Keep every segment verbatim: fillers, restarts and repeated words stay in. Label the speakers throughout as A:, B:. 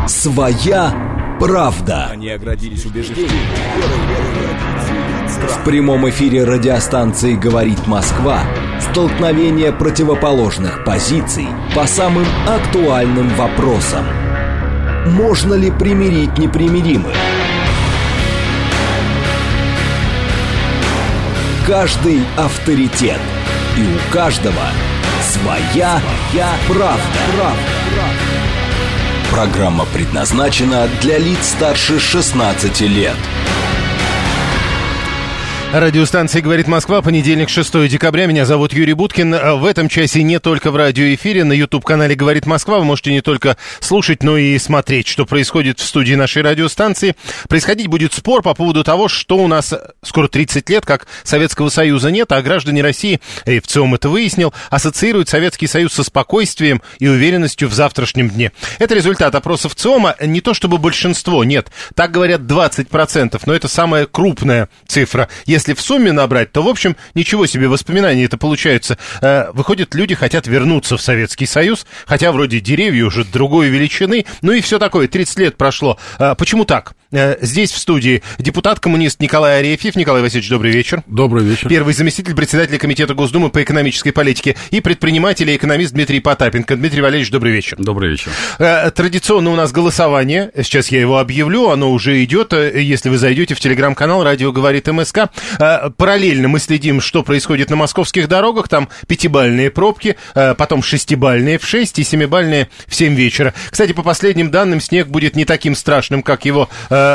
A: Своя правда.
B: Они оградились убеждением.
A: В прямом эфире радиостанции «Говорит Москва» столкновение противоположных позиций по самым актуальным вопросам. Можно ли примирить непримиримых? Каждый авторитет. И у каждого своя, своя правда. правда. Программа предназначена для лиц старше шестнадцати лет.
C: Радиостанция «Говорит Москва», понедельник, шестое декабря. Меня зовут Юрий Буткин. В этом часе не только в радиоэфире, на YouTube-канале «Говорит Москва» вы можете не только слушать, но и смотреть, что происходит в студии нашей радиостанции. Происходить будет спор по поводу того, что у нас скоро тридцать лет, как Советского Союза нет, а граждане России, и ВЦИОМ это выяснил, ассоциируют Советский Союз со спокойствием и уверенностью в завтрашнем дне. Это результат опроса ВЦИОМа. Не то чтобы большинство, нет, так говорят двадцать процентов, но это самая крупная цифра. Если Если в сумме набрать, то, в общем, ничего себе воспоминания это получаются. Выходит, люди хотят вернуться в Советский Союз, хотя вроде деревья уже другой величины, ну и все такое, тридцать лет прошло. Почему так? Здесь в студии депутат-коммунист Николай Арефьев. Николай Васильевич, добрый вечер.
D: Добрый вечер.
C: Первый заместитель председателя Комитета Госдумы по экономической политике и предприниматель и экономист Дмитрий Потапенко. Дмитрий Валерьевич, добрый вечер.
D: Добрый вечер.
C: Традиционно у нас голосование. Сейчас я его объявлю, оно уже идет. Если вы зайдете в телеграм-канал «Радио говорит МСК», параллельно мы следим, что происходит на московских дорогах. Там пятибалльные пробки, потом шестибалльные в шесть и семибалльные в семь вечера. Кстати, по последним данным, снег будет не таким страшным, как его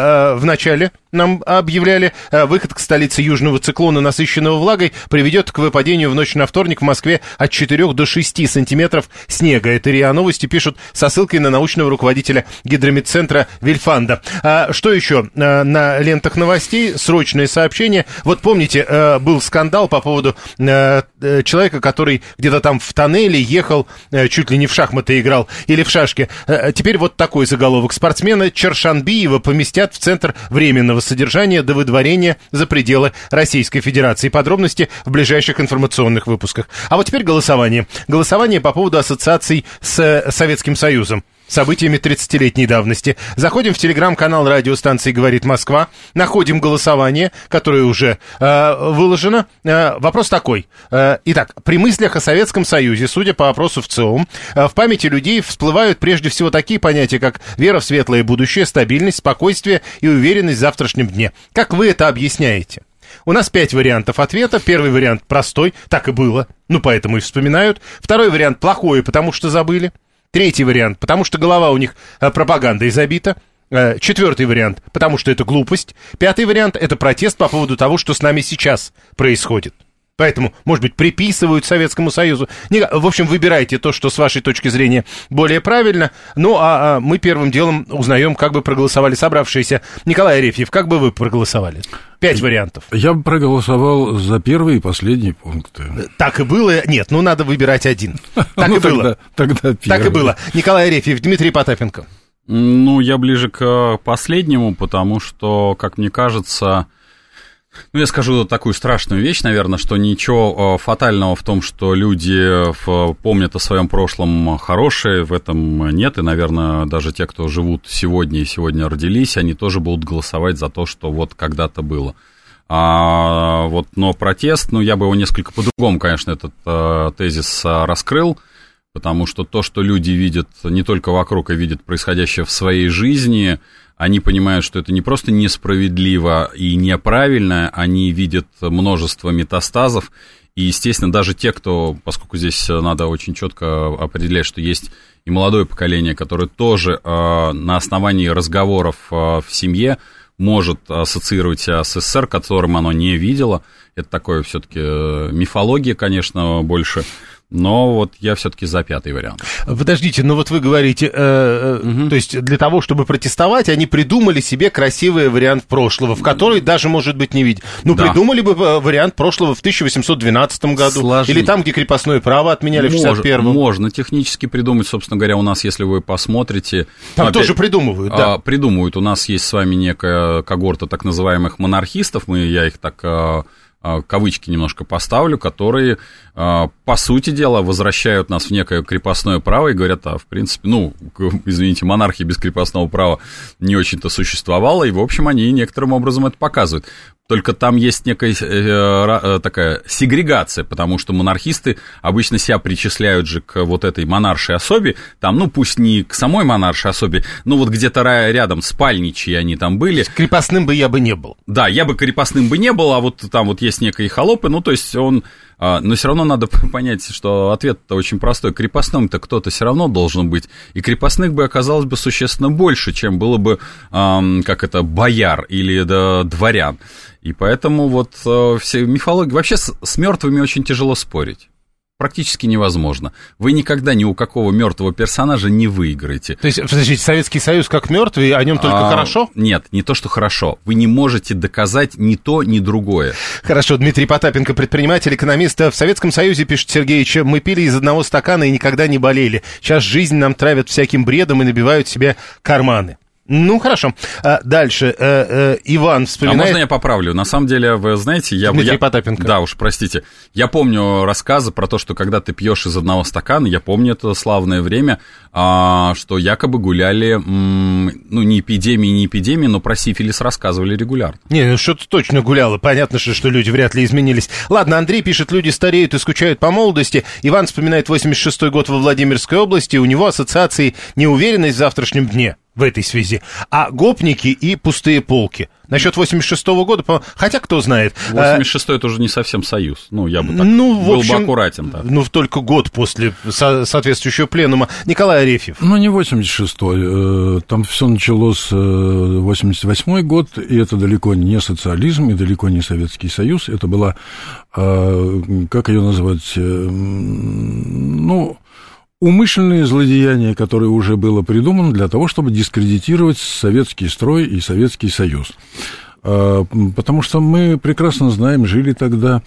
C: в начале нам объявляли. Выход к столице южного циклона, насыщенного влагой, приведет к выпадению в ночь на вторник в Москве от четырёх до шести сантиметров снега. Это РИА Новости пишут со ссылкой на научного руководителя гидрометцентра Вильфанда. А что еще на лентах новостей? Срочное сообщение. Вот помните, был скандал по поводу человека, который где-то там в тоннеле ехал, чуть ли не в шахматы играл или в шашки. Теперь вот такой заголовок. Спортсмена Чаршанбиева поместят в центр временного содержания до выдворения за пределы Российской Федерации. Подробности в ближайших информационных выпусках. А вот теперь голосование. Голосование по поводу ассоциаций с Советским Союзом. Событиями тридцатилетней давности. Заходим в телеграм-канал радиостанции «Говорит Москва», находим голосование, которое уже э, выложено. Э, вопрос такой. Э, итак, при мыслях о Советском Союзе, судя по опросу ВЦИОМ, э, в памяти людей всплывают прежде всего такие понятия, как вера в светлое будущее, стабильность, спокойствие и уверенность в завтрашнем дне. Как вы это объясняете? У нас пять вариантов ответа. Первый вариант простой, так и было, ну поэтому и вспоминают. Второй вариант плохой, потому что забыли. Третий вариант, потому что голова у них э, пропагандой забита. Э, четвертый вариант, потому что это глупость. Пятый вариант, это протест по поводу того, что с нами сейчас происходит. Поэтому, может быть, приписывают Советскому Союзу. В общем, выбирайте то, что с вашей точки зрения более правильно. Ну, а, а мы первым делом узнаем, как бы проголосовали собравшиеся. Николай Арефьев, как бы вы проголосовали? Пять вариантов.
D: Я бы проголосовал за первый и последний пункты.
C: Так и было? Нет, ну надо выбирать один. Так и было.
D: Тогда первый.
C: Так и было. Николай Арефьев, Дмитрий Потапенко.
E: Ну, я ближе к последнему, потому что, как мне кажется... Ну, я скажу такую страшную вещь, наверное, что ничего фатального в том, что люди помнят о своем прошлом хорошее, в этом нет. И, наверное, даже те, кто живут сегодня и сегодня родились, они тоже будут голосовать за то, что вот когда-то было. А, вот, но протест, ну, я бы его несколько по-другому, конечно, этот а, тезис а, раскрыл, потому что то, что люди видят не только вокруг, а видят происходящее в своей жизни, они понимают, что это не просто несправедливо и неправильно, они видят множество метастазов, и, естественно, даже те, кто, поскольку здесь надо очень четко определять, что есть и молодое поколение, которое тоже э, на основании разговоров э, в семье может ассоциировать себя с СССР, которым оно не видело, это такое все-таки э, мифология, конечно, больше. Но вот я все-таки за пятый вариант.
C: Подождите, ну вот вы говорите, э, угу. то есть для того, чтобы протестовать, они придумали себе красивый вариант прошлого, в который даже, может быть, не видят. Ну, да. Придумали бы вариант прошлого в тысяча восемьсот двенадцатом году. Сложнее. Или там, где крепостное право отменяли в шестьдесят первом.
E: Можно технически придумать, собственно говоря, у нас, если вы посмотрите...
C: Там опять, тоже придумывают, да.
E: А, придумывают. У нас есть с вами некая когорта так называемых монархистов, мы, я их так... кавычки немножко поставлю, которые, по сути дела, возвращают нас в некое крепостное право и говорят, а, в принципе, ну, извините, монархия без крепостного права не очень-то существовала, и, в общем, они некоторым образом это показывают. Только там есть некая э, такая сегрегация, потому что монархисты обычно себя причисляют же к вот этой монаршей особе, там, ну, пусть не к самой монаршей особе, но вот где-то рядом спальничьи они там были.
C: Крепостным бы я бы не был.
E: Да, я бы крепостным бы не был, а вот там вот есть некие холопы, ну, то есть он... Но все равно надо понять, что ответ-то очень простой. Крепостным-то кто-то все равно должен быть. И крепостных бы оказалось бы существенно больше, чем было бы, эм, как это, бояр или да, дворян. И поэтому вот э, все мифологии... Вообще с, с мертвыми очень тяжело спорить. Практически невозможно. Вы никогда ни у какого мертвого персонажа не выиграете.
C: То есть, подождите, Советский Союз как мертвый, о нем только а, хорошо?
E: Нет, не то, что хорошо. Вы не можете доказать ни то, ни другое.
C: Хорошо, Дмитрий Потапенко, предприниматель, экономист. В Советском Союзе, пишет Сергеевич, мы пили из одного стакана и никогда не болели. Сейчас жизнь нам травят всяким бредом и набивают себе карманы. Ну, хорошо. А, дальше. А, а, Иван вспоминает...
E: А можно я поправлю? На самом деле, вы знаете... я
C: Дмитрий
E: я...
C: Потапенко.
E: Да уж, простите. Я помню рассказы про то, что когда ты пьешь из одного стакана, я помню это славное время, а, что якобы гуляли, м, ну, не эпидемии, не эпидемии, но про сифилис рассказывали регулярно.
C: Не, ну что-то точно гуляло. Понятно, что, что люди вряд ли изменились. Ладно, Андрей пишет, люди стареют и скучают по молодости. Иван вспоминает восемьдесят шестой год во Владимирской области. У него ассоциации неуверенность в завтрашнем дне. В этой связи. А гопники и пустые полки. Насчет восемьдесят шестого года, хотя кто знает.
E: восемьдесят шестой это уже не совсем союз. Ну, я бы так
C: ну, в
E: был
C: общем,
E: бы аккуратен. Так.
C: Ну, только год после со- соответствующего пленума. Николай Арефьев.
D: Ну, не восемьдесят шестой. Там все началось восемьдесят восьмой год, и это далеко не социализм, и далеко не Советский Союз. Это была, как ее назвать, ну... умышленное злодеяние, которое уже было придумано для того, чтобы дискредитировать советский строй и Советский Союз. Потому что мы прекрасно знаем, жили тогда...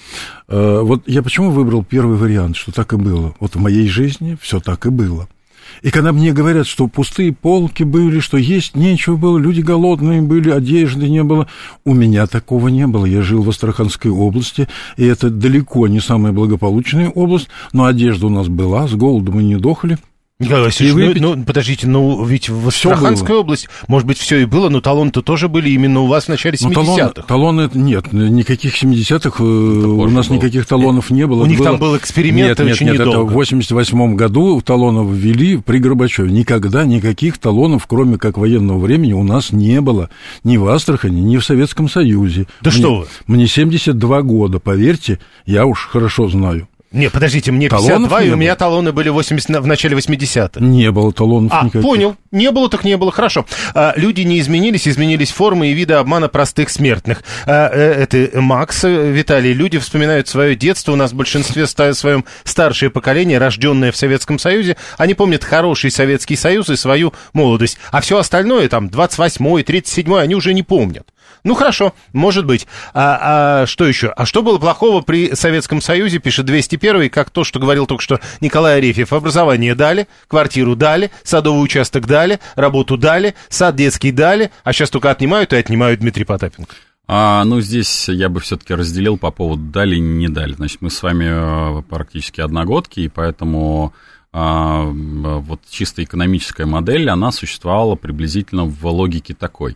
D: Вот я почему выбрал первый вариант, что так и было? Вот в моей жизни все так и было. И когда мне говорят, что пустые полки были, что есть нечего было, люди голодные были, одежды не было, у меня такого не было. Я жил в Астраханской области, и это далеко не самая благополучная область, но одежда у нас была, с голоду мы не дохли.
C: Николай Васильевич, выпить... ну, ну, подождите, ну, ведь в Астраханской области, может быть, все и было, но талоны-то тоже были именно у вас в начале семидесятых.
D: Талоны, талоны, нет, никаких семидесятых, у нас был. Никаких талонов не было.
C: У них
D: было...
C: там был эксперимент
D: нет,
C: очень
D: нет, нет,
C: недолго.
D: Это в восемьдесят восьмом году талонов ввели при Горбачеве. Никогда никаких талонов, кроме как военного времени, у нас не было. Ни в Астрахани, ни в Советском Союзе.
C: Да
D: мне,
C: что вы?
D: Мне семьдесят два года, поверьте, я уж хорошо знаю.
C: Не, подождите, мне пятьдесят два, и у меня талоны были восемьдесят, в начале восьмидесятых.
D: Не было талонов
C: а,
D: никаких.
C: Понял. Не было, так не было. Хорошо. А, люди не изменились, изменились формы и виды обмана простых смертных. А, это Макс, Виталий. Люди вспоминают свое детство. У нас в большинстве своем старшее поколение, рожденное в Советском Союзе. Они помнят хороший Советский Союз и свою молодость. А все остальное, там, двадцать восьмой, тридцать седьмой, они уже не помнят. Ну, хорошо, может быть. А, а что еще? А что было плохого при Советском Союзе, пишет двести первый, как то, что говорил только что Николай Арефьев. Образование дали, квартиру дали, садовый участок дали, работу дали, сад детский дали, а сейчас только отнимают и отнимают. Дмитрий Потапенко.
E: А, ну, здесь я бы все-таки разделил по поводу дали и не дали. Значит, мы с вами практически одногодки, и поэтому... А, вот чисто экономическая модель, она существовала приблизительно в логике такой,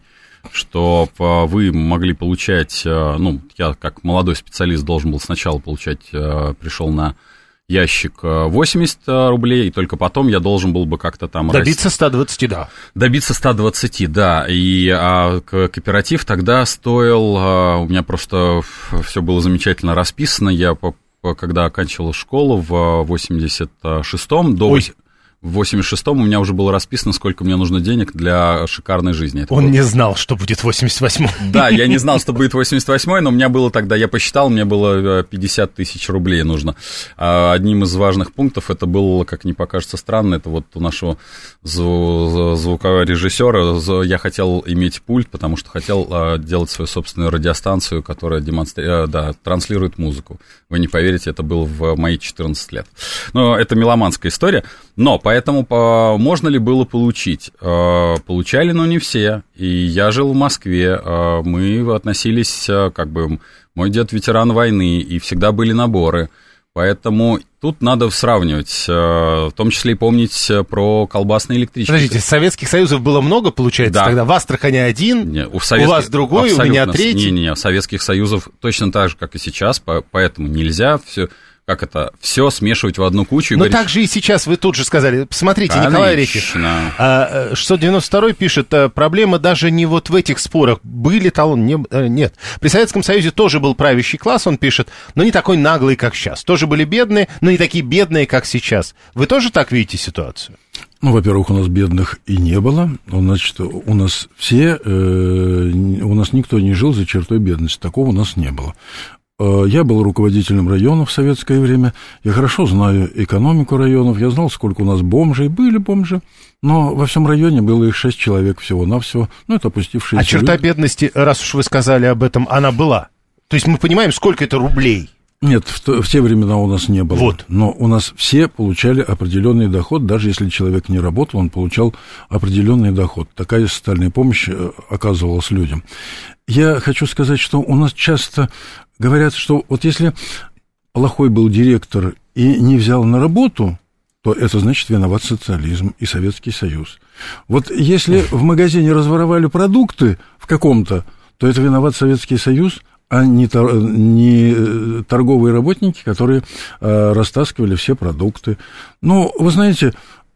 E: что вы могли получать, ну, я как молодой специалист должен был сначала получать, пришел на ящик восемьдесят рублей, и только потом я должен был бы как-то там...
C: Добиться ста двадцати, да.
E: Добиться ста двадцати, да, и а, кооператив тогда стоил, а, у меня просто все было замечательно расписано, я по когда оканчивал школу в восемьдесят шестом, до...
C: Ой.
E: В восемьдесят шестом у меня уже было расписано, сколько мне нужно денег для шикарной жизни. Это
C: Он
E: было...
C: не знал, что будет в восемьдесят восьмом.
E: Да, я не знал, что будет восемьдесят восьмой, но у меня было тогда, я посчитал, мне было пятьдесят тысяч рублей нужно. Одним из важных пунктов это было, как не покажется странно, это вот у нашего зву- звукорежиссера, я хотел иметь пульт, потому что хотел делать свою собственную радиостанцию, которая демонстри... да, транслирует музыку. Вы не поверите, это было в мои четырнадцать лет. Но это меломанская история, но поэтому по, можно ли было получить? Получали, но не все. И я жил в Москве. Мы относились, как бы, Мой дед ветеран войны, и всегда были наборы. Поэтому тут надо сравнивать, в том числе и помнить про колбасные электрички.
C: Подождите, Советских Союзов было много, получается, да. Тогда? В Астрахани один,
E: не, у,
C: у вас другой, у меня третий?
E: Не-не-не, Советских Союзов точно так же, как и сейчас, поэтому нельзя все... Как это, все смешивать в одну кучу. И
C: Но
E: говорить,
C: так же и сейчас вы тут же сказали. Смотрите,
E: конечно.
C: Николай Орехив, шестьсот девяносто второй пишет, проблема даже не вот в этих спорах, были талоны, не, нет. При Советском Союзе тоже был правящий класс, он пишет, но не такой наглый, как сейчас. Тоже были бедные, но не такие бедные, как сейчас. Вы тоже так видите ситуацию?
D: Ну, во-первых, у нас бедных и не было. Значит, у нас все, э, у нас никто не жил за чертой бедности. Такого у нас не было. Я был руководителем районов в советское время, я хорошо знаю экономику районов, я знал, сколько у нас бомжей, были бомжи, но во всем районе было их шесть человек всего-навсего, ну, это опустившиеся.
C: А черта люди. Бедности, раз уж вы сказали об этом, она была? То есть мы понимаем, сколько это рублей?
D: Нет, в, в те времена у нас не было.
C: Вот.
D: Но у нас все получали определенный доход, даже если человек не работал, он получал определенный доход. Такая социальная помощь оказывалась людям. Я хочу сказать, что у нас часто говорят, что вот если плохой был директор и не взял на работу, то это значит виноват социализм и Советский Союз. Вот если в магазине разворовали продукты в каком-то, то это виноват Советский Союз, а не, тор, не торговые работники, которые э, растаскивали все продукты. Ну, вы знаете,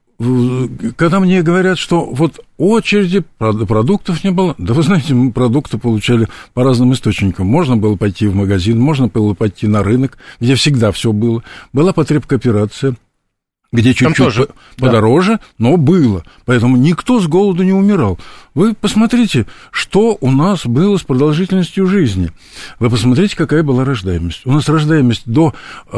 D: когда мне говорят, что вот очереди, продуктов не было, да вы знаете, мы продукты получали по разным источникам. Можно было пойти в магазин, можно было пойти на рынок, где всегда все было. Была потребкооперация, где чуть-чуть тоже, подороже, да. Но было. Поэтому никто с голоду не умирал. Вы посмотрите, что у нас было с продолжительностью жизни. Вы посмотрите, какая была рождаемость. У нас рождаемость до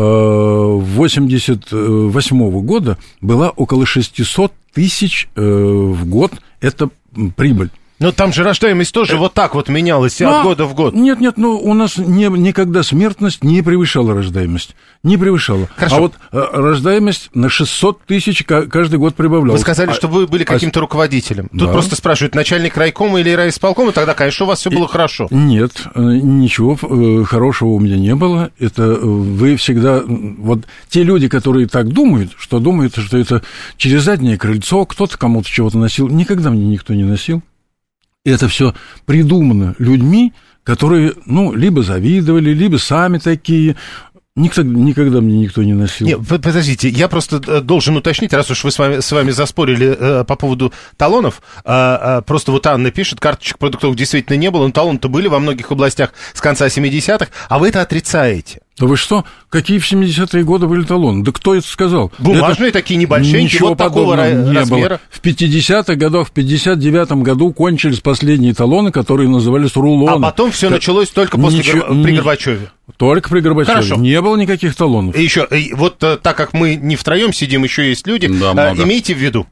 D: восемьдесят восьмого года была около шестьсот тысяч в год. Это прибыль.
C: Но там же рождаемость тоже вот так вот менялась но, от года в год.
D: Нет, нет, ну у нас не, никогда смертность не превышала рождаемость. Не превышала.
C: Хорошо.
D: А вот рождаемость на шестьсот тысяч каждый год прибавлялась.
C: Вы сказали,
D: а,
C: что вы были каким-то а, руководителем. Тут
D: да.
C: Просто спрашивают, начальник райкома или райисполкома, тогда, конечно, у вас все было И, хорошо.
D: Нет, ничего хорошего у меня не было. Это вы всегда... Вот те люди, которые так думают, что думают, что это через заднее крыльцо кто-то кому-то чего-то носил, никогда мне никто не носил. Это все придумано людьми, которые, ну, либо завидовали, либо сами такие. Никто, никогда мне никто не носил.
C: Нет, подождите, я просто должен уточнить, раз уж вы с вами, с вами заспорили э, по поводу талонов, э, э, просто вот Анна пишет, карточек продуктов действительно не было, но талоны-то были во многих областях с конца семидесятых, а вы это отрицаете.
D: Да вы что? Какие в семидесятые годы были талоны? Да кто это сказал?
C: Бумажные это такие небольшие, вот такого не размера. Было.
D: В пятидесятых годах, в пятьдесят девятом году кончились последние талоны, которые назывались рулоны.
C: А потом все так, началось только после ничего, Гор... при Горбачеве.
D: Только при Горбачеве.
C: Хорошо.
D: Не было никаких талонов.
C: И еще, вот так как мы не втроем сидим, еще есть люди,
E: да,
C: имейте в виду.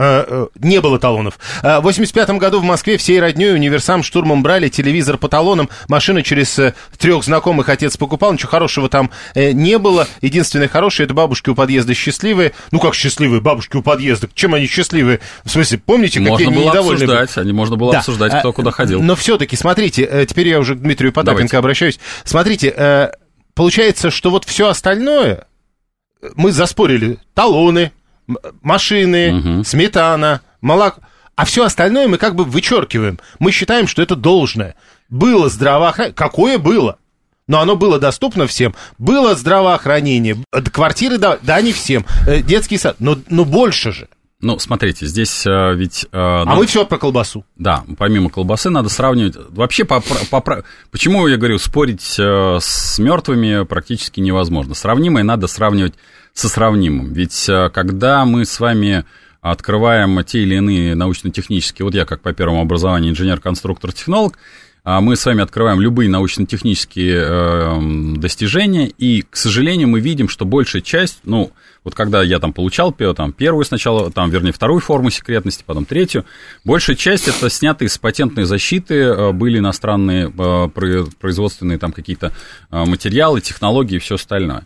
C: Не было талонов. В восемьдесят пятом году в Москве всей роднёй универсам штурмом брали, телевизор по талонам, машину через трех знакомых отец покупал, ничего хорошего там не было. Единственное хорошее — это бабушки у подъезда счастливые. Ну как счастливые? Бабушки у подъезда. Чем они счастливые? В смысле, помните,
E: можно
C: какие они недовольны?
E: Обсуждать, они можно было да. обсуждать, кто куда ходил.
C: Но все-таки, смотрите, теперь я уже к Дмитрию Потапенко Давайте. обращаюсь. Смотрите, получается, что вот все остальное мы заспорили. Талоны, машины, угу. сметана, молоко. А все остальное мы как бы вычеркиваем. Мы считаем, что это должное. Было здравоохранение. Какое было? Но оно было доступно всем. Было здравоохранение. Квартиры, да, да не всем. Детский сад. Но, но больше же.
E: Ну, смотрите, здесь а, ведь... А,
C: а надо... мы все про колбасу.
E: Да, помимо колбасы надо сравнивать... Вообще, по, по, по, почему я говорю, спорить а, с мертвыми практически невозможно. Сравнимое надо сравнивать со сравнимым. Ведь а, когда мы с вами открываем те или иные научно-технические... Вот я, как по первому образованию инженер-конструктор-технолог, а мы с вами открываем любые научно-технические э, достижения, и, к сожалению, мы видим, что большая часть, ну, вот когда я там получал там, первую сначала, там, вернее, вторую форму секретности, потом третью, большая часть это снятые с патентной защиты, э, были иностранные э, производственные там какие-то э, материалы, технологии и все остальное.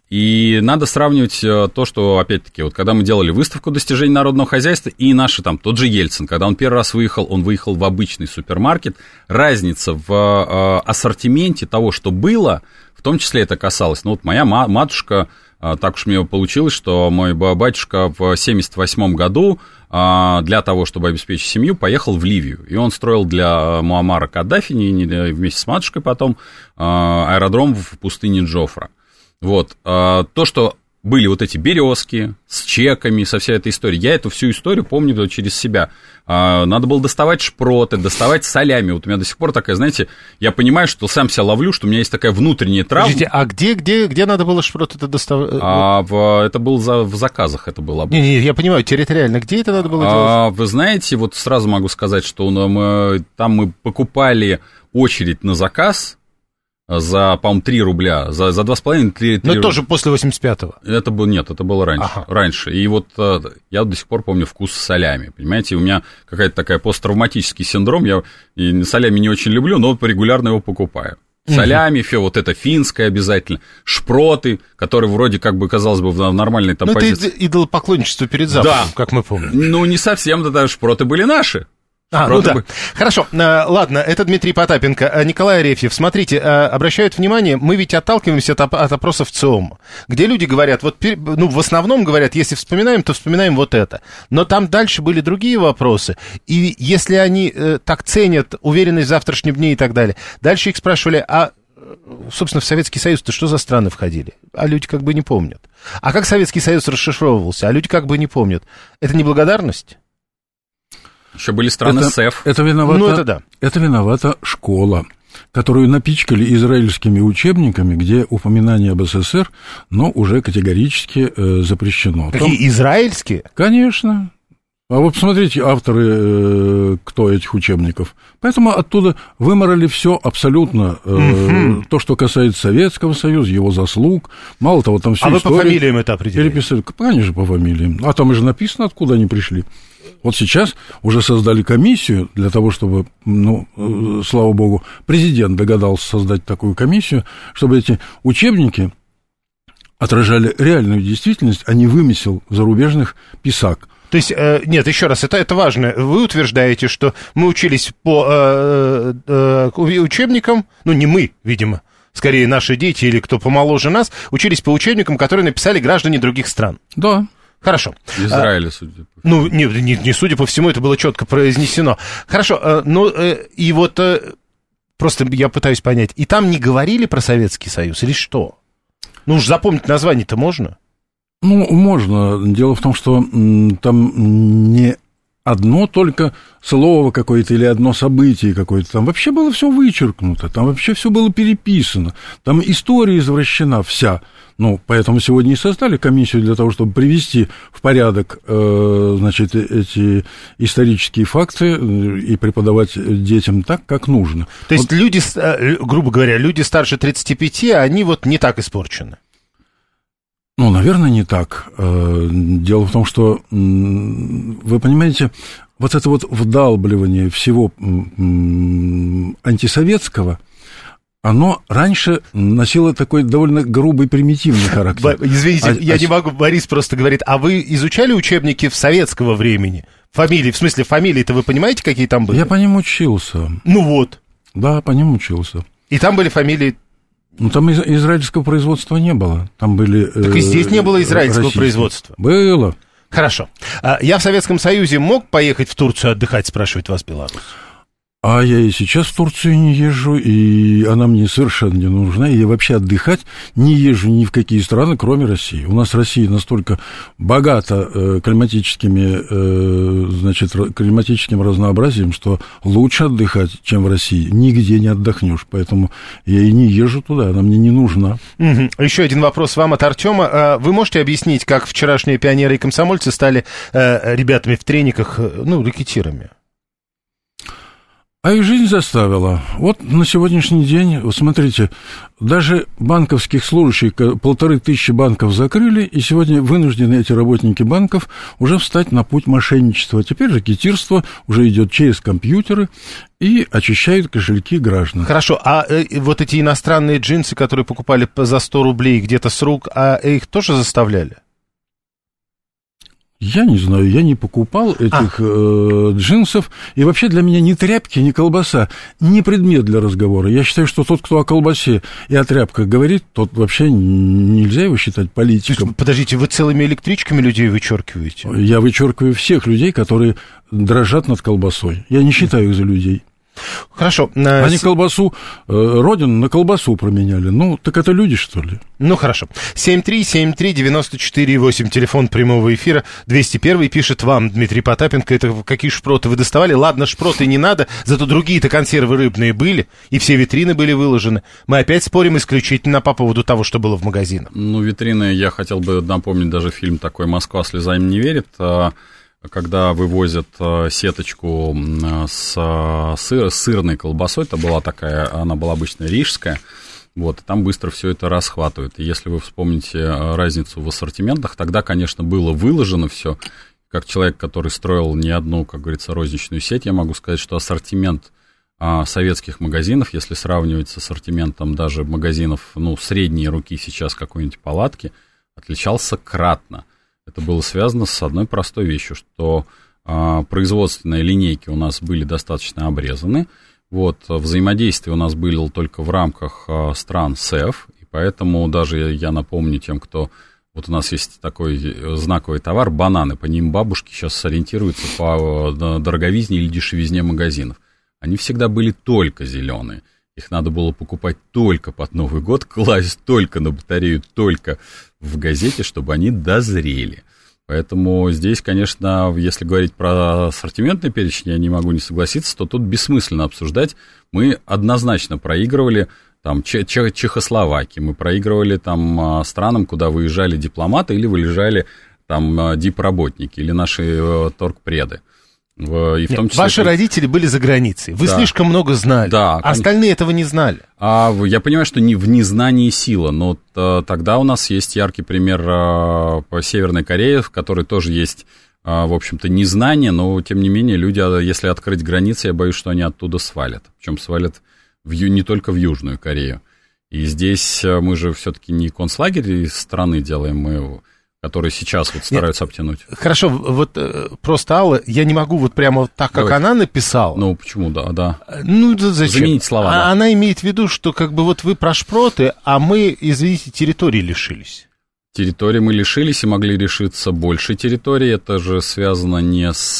E: И надо сравнивать то, что, опять-таки, вот когда мы делали выставку достижений народного хозяйства, и наши там, тот же Ельцин, когда он первый раз выехал, он выехал в обычный супермаркет, разница в ассортименте того, что было, в том числе это касалось, ну вот моя матушка, так уж мне получилось, что мой батюшка в семьдесят восьмом году для того, чтобы обеспечить семью, поехал в Ливию. И он строил для Муаммара Каддафи вместе с матушкой потом аэродром в пустыне Джофра. Вот, то, что были вот эти березки с чеками, со всей этой историей, я эту всю историю помню через себя. Надо было доставать шпроты, доставать солями. Вот у меня до сих пор такая, знаете, я понимаю, что сам себя ловлю, что у меня есть такая внутренняя травма.
C: Подождите, а где, где, где надо было шпроты это доставать?
E: А, в, это было за, в заказах, это было.
C: Не, не, я понимаю, территориально, где это надо было
E: а,
C: делать?
E: Вы знаете, вот сразу могу сказать, что мы, там мы покупали очередь на заказ, за, по-моему, три рубля, за, за два с половиной три
C: Но тоже после восемьдесят пятого.
E: Это было, нет, это было раньше,
C: ага.
E: раньше. И вот я до сих пор помню вкус солями, понимаете, у меня какая-то такая посттравматический синдром, я и солями не очень люблю, но регулярно его покупаю. Солями, угу. вот это финское обязательно, шпроты, которые вроде как бы, казалось бы, в нормальной там
C: ну,
E: позиции.
C: Это идолопоклонничество перед Западом, да. Как мы помним.
E: Ну, не совсем, да, шпроты были наши.
C: А, ну да. Хорошо, ладно, это Дмитрий Потапенко. Николай Арефьев, смотрите, обращают внимание, мы ведь отталкиваемся от, от опросов ЦИОМа, где люди говорят, вот, ну, в основном говорят, если вспоминаем, то вспоминаем вот это. Но там дальше были другие вопросы, и если они э, так ценят уверенность в завтрашнем дне и так далее, дальше их спрашивали, а, собственно, в Советский Союз-то что за страны входили? А люди как бы не помнят. А как Советский Союз расшифровывался? А люди как бы не помнят. Это неблагодарность?
E: Еще были страны
D: это,
E: СЭФ.
D: Это виновата,
C: ну, это, да.
D: это виновата школа, которую напичкали израильскими учебниками, где упоминание об СССР, но уже категорически э, запрещено.
C: Какие, Там... израильские?
D: Конечно. А вот посмотрите, авторы, э, кто этих учебников. Поэтому оттуда выморали все абсолютно, э, mm-hmm. то, что касается Советского Союза, его заслуг. Мало того, там всю
C: а
D: историю...
C: А вы по фамилиям это определили?
D: Переписали, конечно, по фамилиям. А там же написано, откуда они пришли. Вот сейчас уже создали комиссию для того, чтобы, ну, э, слава богу, президент догадался создать такую комиссию, чтобы эти учебники отражали реальную действительность, а не вымысел зарубежных писак.
C: То есть, э, нет, еще раз, это, это важно. Вы утверждаете, что мы учились по э, э, учебникам, ну, не мы, видимо, скорее наши дети или кто помоложе нас, учились по учебникам, которые написали граждане других стран.
D: Да.
C: Хорошо.
E: Израиля, судя по всему.
C: Ну, не, не, не судя по всему, это было четко произнесено. Хорошо, э, ну, э, и вот э, просто я пытаюсь понять, и там не говорили про Советский Союз или что? Ну, уж запомнить название-то можно?
D: Ну, можно. Дело в том, что м, там не одно только слово какое-то или одно событие какое-то. Там вообще было все вычеркнуто, там вообще все было переписано, там история извращена вся. Ну, поэтому сегодня и создали комиссию для того, чтобы привести в порядок, э, значит, эти исторические факты и преподавать детям так, как нужно.
C: То есть вот... люди, грубо говоря, люди старше тридцати пяти, они вот не так испорчены?
D: Ну, наверное, не так. Дело в том, что, вы понимаете, вот это вот вдалбливание всего антисоветского, оно раньше носило такой довольно грубый, примитивный характер.
C: Извините,
D: а,
C: я а... не могу, Борис просто говорит, а вы изучали учебники в советского времени? Фамилии, в смысле фамилии-то вы понимаете, какие там были?
D: Я по ним учился.
C: Ну вот.
D: Да, по ним учился.
C: И там были фамилии...
D: Ну, там из- израильского производства не было. Там были...
C: Так и здесь не было израильского российского производства.
D: Было.
C: Хорошо. Я в Советском Союзе мог поехать в Турцию отдыхать, спрашивает вас Беларусь?
D: А я и сейчас в Турцию не езжу, и она мне совершенно не нужна. И я вообще отдыхать не езжу ни в какие страны, кроме России. У нас Россия настолько богата э, климатическими, э, значит, климатическим разнообразием, что лучше отдыхать, чем в России. Нигде не отдохнешь. Поэтому я и не езжу туда, она мне не нужна.
C: Угу. Еще один вопрос вам от Артема. Вы можете объяснить, как вчерашние пионеры и комсомольцы стали э, ребятами в трениках, ну, рэкетирами?
D: А и жизнь заставила. Вот на сегодняшний день, вот смотрите, даже банковских служащих, полторы тысячи банков закрыли, и сегодня вынуждены эти работники банков уже встать на путь мошенничества. Теперь рекетирство уже идет через компьютеры и очищают кошельки граждан.
C: Хорошо, а э, вот эти иностранные джинсы, которые покупали за сто рублей где-то с рук, а их тоже заставляли?
D: Я не знаю, я не покупал этих а. э, джинсов, и вообще для меня ни тряпки, ни колбаса не предмет для разговора. Я считаю, что тот, кто о колбасе и о тряпках говорит, тот вообще нельзя его считать политиком.
C: Есть, подождите, вы целыми электричками людей вычеркиваете?
D: Я вычеркиваю всех людей, которые дрожат над колбасой. Я не считаю их за людей.
C: Хорошо.
D: Они колбасу, родину на колбасу променяли. Ну, так это люди, что ли?
C: Ну, хорошо. семь три семь три девяносто четыре восемь, телефон прямого эфира. двести один пишет вам, Дмитрий Потапенко, это какие шпроты вы доставали? Ладно, шпроты не надо, зато другие-то консервы рыбные были, и все витрины были выложены. Мы опять спорим исключительно по поводу того, что было в магазинах.
E: Ну, витрины, я хотел бы напомнить даже фильм такой «Москва слезам не верит», когда вывозят сеточку с сыр, сырной колбасой, это была такая, она была обычно рижская, вот, и там быстро все это расхватывают. И если вы вспомните разницу в ассортиментах, тогда, конечно, было выложено все. Как человек, который строил не одну, как говорится, розничную сеть, я могу сказать, что ассортимент а, советских магазинов, если сравнивать с ассортиментом даже магазинов, ну, средней руки сейчас какой-нибудь палатки, отличался кратно. Это было связано с одной простой вещью, что а, производственные линейки у нас были достаточно обрезаны, вот, взаимодействие у нас было только в рамках а, стран СЭФ, и поэтому даже я напомню тем, кто... Вот у нас есть такой знаковый товар, бананы, по ним бабушки сейчас сориентируются по дороговизне или дешевизне магазинов. Они всегда были только зеленые. Их надо было покупать только под Новый год, класть только на батарею, только в газете, чтобы они дозрели. Поэтому здесь, конечно, если говорить про ассортиментный перечень, я не могу не согласиться, то тут бессмысленно обсуждать. Мы однозначно проигрывали там Чехословакии, мы проигрывали там странам, куда выезжали дипломаты или выезжали там дипработники или наши торгпреды. В, и в
C: Нет,
E: том числе,
C: ваши это... родители были за границей, вы да. слишком много знали, да, а остальные этого не знали.
E: А, я понимаю, что не в незнании сила, но т, тогда у нас есть яркий пример а, по Северной Корее, в которой тоже есть, а, в общем-то, незнание, но, тем не менее, люди, если открыть границы, я боюсь, что они оттуда свалят. Причем свалят в, не только в Южную Корею. И здесь мы же все-таки не концлагерь из страны делаем, мы... которые сейчас вот стараются Нет, обтянуть.
C: Хорошо, вот э, просто Алла, я не могу вот прямо так, как Давайте. Она написала.
E: Ну, почему, да, да.
C: Ну, зачем?
E: Заменить слова.
C: А,
E: да.
C: Она имеет в виду, что как бы вот вы про шпроты, а мы, извините, территории лишились.
E: Территории мы лишились и могли лишиться большей территории. Это же связано не с...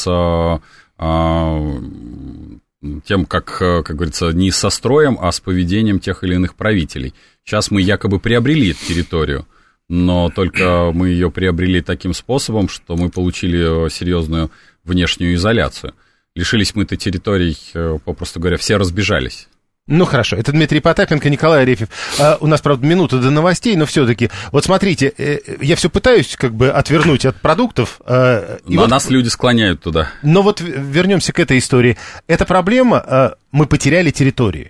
E: А, тем, как, как говорится, не со строем, а с поведением тех или иных правителей. Сейчас мы якобы приобрели эту территорию, но только мы ее приобрели таким способом, что мы получили серьезную внешнюю изоляцию. Лишились мы этой территории, попросту говоря, все разбежались.
C: Ну, хорошо, это Дмитрий Потапенко, Николай Арефьев. А, у нас, правда, минута до новостей, но все-таки, вот смотрите, э, я все пытаюсь как бы отвернуть от продуктов. Э,
E: и вот, нас люди склоняют туда.
C: Но вот вернемся к этой истории. Эта проблема, э, мы потеряли территории.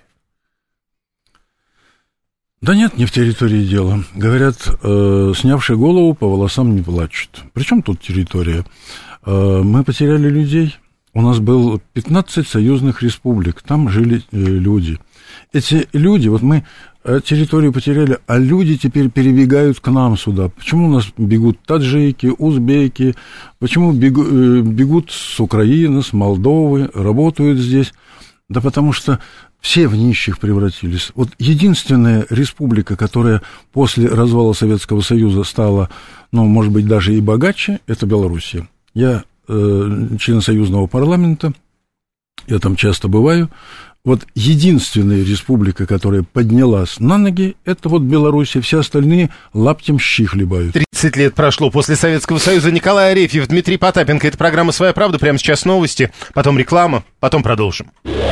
D: Да нет, не в территории дело. Говорят, э, снявший голову по волосам не плачут. Причем тут территория? Э, мы потеряли людей. У нас было пятнадцать союзных республик, там жили э, люди. Эти люди, вот мы э, территорию потеряли, а люди теперь перебегают к нам сюда. Почему у нас бегут таджики, узбеки, почему бегу, э, бегут с Украины, с Молдовы, работают здесь? Да потому что все в нищих превратились. Вот единственная республика, которая после развала Советского Союза стала, ну, может быть, даже и богаче, это Белоруссия. Я э, член Союзного парламента, я там часто бываю. Вот единственная республика, которая поднялась на ноги, это вот Белоруссия, все остальные лаптем щи хлебают.
C: тридцать лет прошло после Советского Союза. Николай Арефьев, Дмитрий Потапенко. Это программа «Своя правда». Прямо сейчас новости, потом реклама, потом продолжим.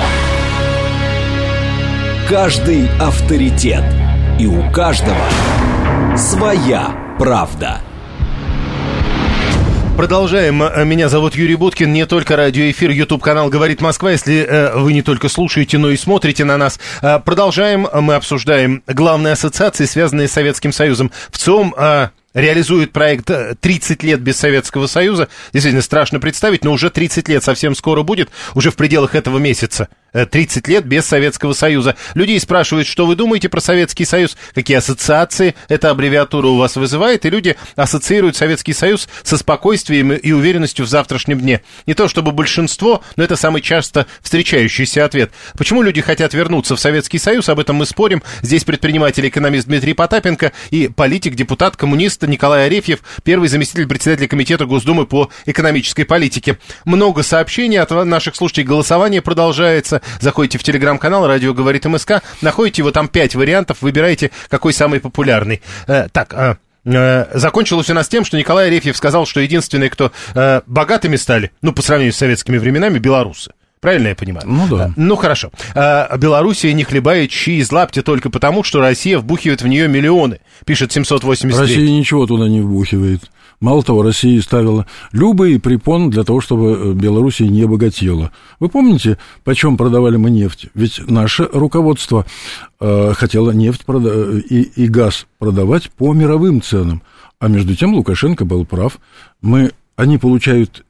A: Каждый авторитет. И у каждого своя правда.
C: Продолжаем. Меня зовут Юрий Буткин. Не только радиоэфир, YouTube-канал «Говорит Москва». Если э, вы не только слушаете, но и смотрите на нас. Э, продолжаем. Мы обсуждаем главные ассоциации, связанные с Советским Союзом. В ЦИОМ э, реализует проект «тридцать лет без Советского Союза». Действительно страшно представить, но уже тридцать лет совсем скоро будет, уже в пределах этого месяца. тридцать лет без Советского Союза. Людей спрашивают, что вы думаете про Советский Союз, какие ассоциации эта аббревиатура у вас вызывает, и люди ассоциируют Советский Союз со спокойствием и уверенностью в завтрашнем дне. Не то чтобы большинство, но это самый часто встречающийся ответ. Почему люди хотят вернуться в Советский Союз, об этом мы спорим. Здесь предприниматель, экономист Дмитрий Потапенко и политик, депутат, коммунист Николай Арефьев, первый заместитель председателя комитета Госдумы по экономической политике. Много сообщений от наших слушателей, голосование продолжается. Заходите в телеграм-канал «Радио говорит МСК», находите его, там пять вариантов, выбирайте, какой самый популярный. Э, так, э, э, закончилось у нас тем, что Николай Арефьев сказал, что единственные, кто э, богатыми стали, ну, по сравнению с советскими временами, белорусы. Правильно я понимаю?
D: Ну да.
C: Ну хорошо. А, Белоруссия не хлебает щи из лаптя только потому, что Россия вбухивает в нее миллионы, пишет семьсот восемьдесят три.
D: Россия ничего туда не вбухивает. Мало того, Россия ставила любые препоны для того, чтобы Белоруссия не обогатела. Вы помните, почем продавали мы нефть? Ведь наше руководство э, хотело нефть прода- и, и газ продавать по мировым ценам. А между тем Лукашенко был прав. Мы... Они получают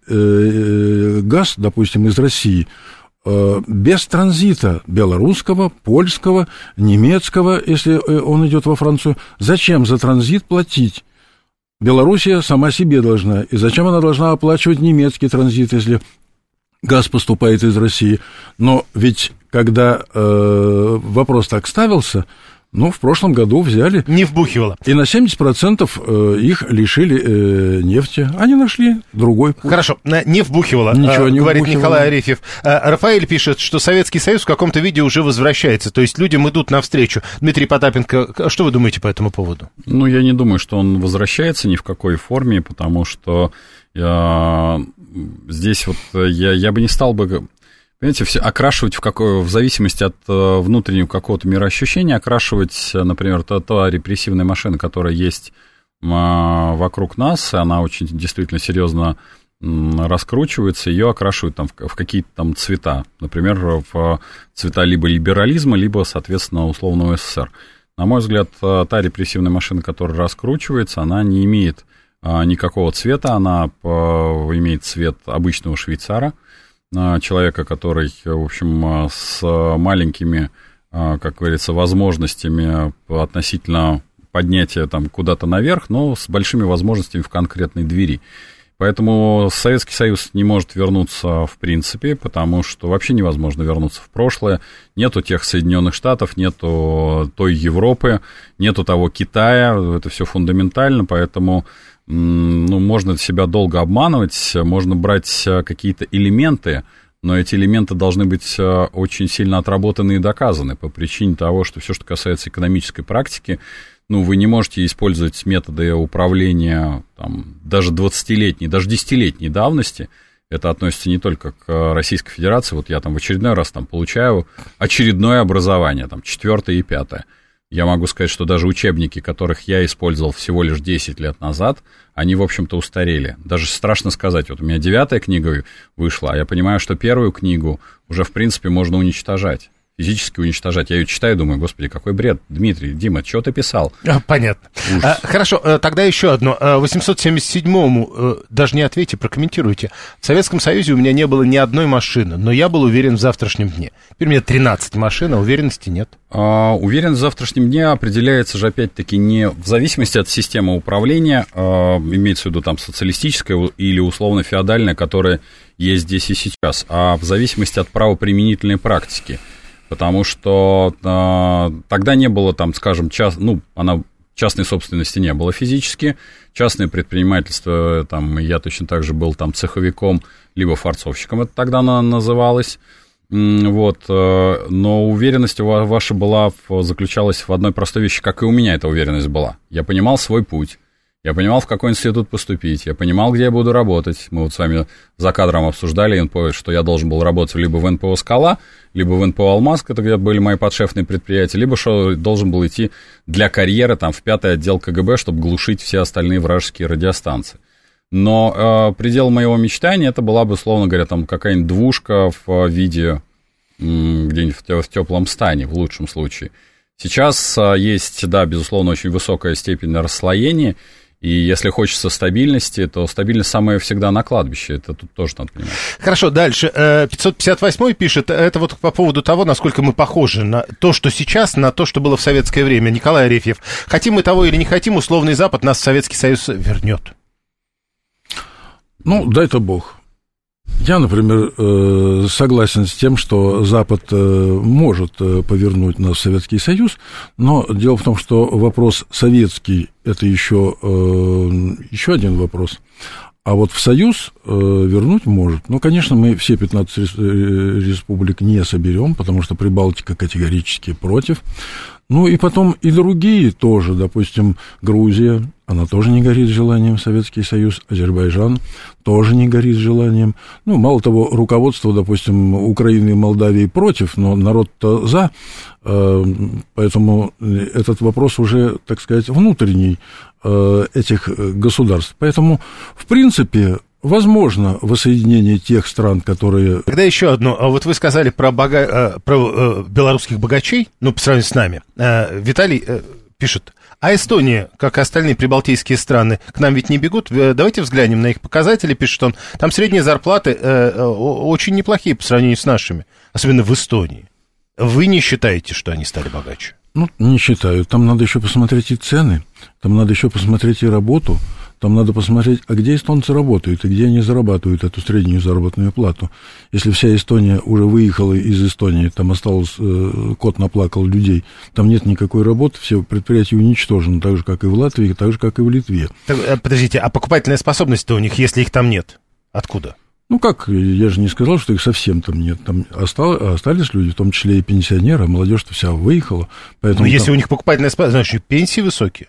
D: э, газ, допустим, из России э, без транзита белорусского, польского, немецкого, если он идет во Францию. Зачем за транзит платить? Белоруссия сама себе должна. И зачем она должна оплачивать немецкий транзит, если газ поступает из России? Но ведь когда э, вопрос так ставился... Ну, в прошлом году взяли...
C: Не вбухивало.
D: И на семьдесят процентов их лишили э, нефти. Они нашли другой путь.
C: Хорошо, не вбухивало,
D: Ничего не
C: говорит
D: вбухивало.
C: Николай Арефьев. Рафаэль пишет, что Советский Союз в каком-то виде уже возвращается. То есть людям идут навстречу. Дмитрий Потапенко, что вы думаете по этому поводу?
E: Ну, я не думаю, что он возвращается ни в какой форме, потому что я... здесь вот я, я бы не стал бы... Понимаете, все окрашивать в, какой, в зависимости от э, внутреннего какого-то мироощущения, окрашивать, например, та, та репрессивная машина, которая есть э, вокруг нас, она очень действительно серьезно э, раскручивается, ее окрашивают там, в, в какие-то там цвета, например, в цвета либо либерализма, либо, соответственно, условного СССР. На мой взгляд, та репрессивная машина, которая раскручивается, она не имеет э, никакого цвета, она э, имеет цвет обычного швейцара, человека, который, в общем, с маленькими, как говорится, возможностями относительно поднятия там куда-то наверх, но с большими возможностями в конкретной двери. Поэтому Советский Союз не может вернуться в принципе, потому что вообще невозможно вернуться в прошлое. Нету тех Соединенных Штатов, нету той Европы, нету того Китая, это все фундаментально, поэтому... Ну, можно себя долго обманывать, можно брать какие-то элементы, но эти элементы должны быть очень сильно отработаны и доказаны по причине того, что все, что касается экономической практики, ну, вы не можете использовать методы управления там, даже двадцатилетней, даже десятилетней давности. Это относится не только к Российской Федерации. Вот я там в очередной раз там получаю очередное образование, там, четвертое и пятое. Я могу сказать, что даже учебники, которых я использовал всего лишь десять лет назад, они, в общем-то, устарели. Даже страшно сказать, вот у меня девятая книга вышла, а я понимаю, что первую книгу уже, в принципе, можно уничтожать. Физически уничтожать. Я ее читаю и думаю, господи, какой бред. Дмитрий, Дима, что ты писал?
C: А, понятно. А, хорошо, тогда еще одно. восемьсот семьдесят седьмому, даже не ответьте, прокомментируйте. В Советском Союзе у меня не было ни одной машины, но я был уверен в завтрашнем дне. Теперь у меня тринадцать машин, а уверенности нет.
E: А, уверенность в завтрашнем дне определяется же, опять-таки, не в зависимости от системы управления, а, имеется в виду там социалистическая или условно-феодальная, которая есть здесь и сейчас, а в зависимости от правоприменительной практики. Потому что э, тогда не было, там, скажем, част, ну, она, частной собственности не было физически, частное предпринимательство, там, я точно так же был там цеховиком, либо форцовщиком, это тогда она называлась, вот, э, но уверенность ваша была, заключалась в одной простой вещи, как и у меня эта уверенность была. Я понимал свой путь. Я понимал, в какой институт поступить, я понимал, где я буду работать. Мы вот с вами за кадром обсуждали, что я должен был работать либо в эн пэ о «Скала», либо в эн пэ о «Алмаз», это где были мои подшефные предприятия, либо что должен был идти для карьеры там, в пятый отдел ка гэ бэ, чтобы глушить все остальные вражеские радиостанции. Но э, предел моего мечтания, это была бы, условно говоря, там какая-нибудь двушка в виде м, где-нибудь в теплом стане, в лучшем случае. Сейчас э, есть, да, безусловно, очень высокая степень расслоения, и если хочется стабильности, то стабильность самая всегда на кладбище, это тут тоже надо понимать.
C: Хорошо, дальше. пятьсот пятьдесят восьмой пишет, это вот по поводу того, насколько мы похожи на то, что сейчас, на то, что было в советское время. Николай Арефьев. Хотим мы того или не хотим, условный Запад нас в Советский Союз вернет.
D: Ну, дай-то бог. Я, например, согласен с тем, что Запад может повернуть нас в Советский Союз, но дело в том, что вопрос советский – это еще, еще один вопрос. А вот в Союз вернуть может. Ну, конечно, мы все пятнадцать республик не соберем, потому что Прибалтика категорически против. Ну, и потом и другие тоже, допустим, Грузия, она тоже не горит желанием в Советский Союз, Азербайджан тоже не горит желанием. Ну, мало того, руководство, допустим, Украины и Молдавии против, но народ-то за, поэтому этот вопрос уже, так сказать, внутренний этих государств. Поэтому, в принципе, возможно воссоединение тех стран, которые...
C: Тогда еще одно. Вот вы сказали про, бога... про белорусских богачей, ну, по сравнению с нами. Виталий пишет, а Эстония, как и остальные прибалтийские страны, к нам ведь не бегут? Давайте взглянем на их показатели, пишет он. Там средние зарплаты очень неплохие по сравнению с нашими, особенно в Эстонии. Вы не считаете, что они стали богаче?
D: Ну, не считаю. Там надо еще посмотреть и цены, там надо еще посмотреть и работу. Там надо посмотреть, а где эстонцы работают, и где они зарабатывают эту среднюю заработную плату. Если вся Эстония уже выехала из Эстонии, там осталось, э, кот наплакал людей, там нет никакой работы, все предприятия уничтожены, так же, как и в Латвии, так же, как и в Литве.
C: Так, подождите, а покупательная способность-то у них, если их там нет, откуда?
D: Ну, как, я же не сказал, что их совсем там нет. Там осталось, остались люди, в том числе и пенсионеры, а молодежь-то вся выехала. Поэтому
C: Но если
D: там...
C: у них покупательная способность, значит, пенсии высокие.